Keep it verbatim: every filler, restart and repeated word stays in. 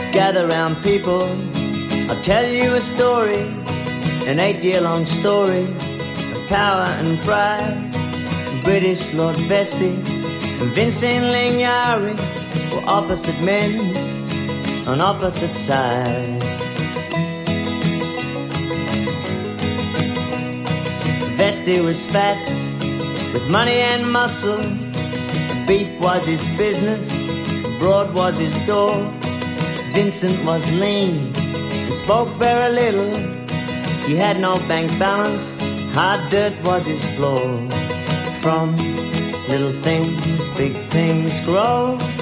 Gather round, people, I'll tell you a story, an eight-year-long story of power and pride. British Lord Vestey and Vincent Lingiari were opposite men on opposite sides. Vestey was fat with money and muscle. Beef was his business, broad was his door. Vincent was lean and spoke very little. He had no bank balance, hard dirt was his floor. From little things, big things grow.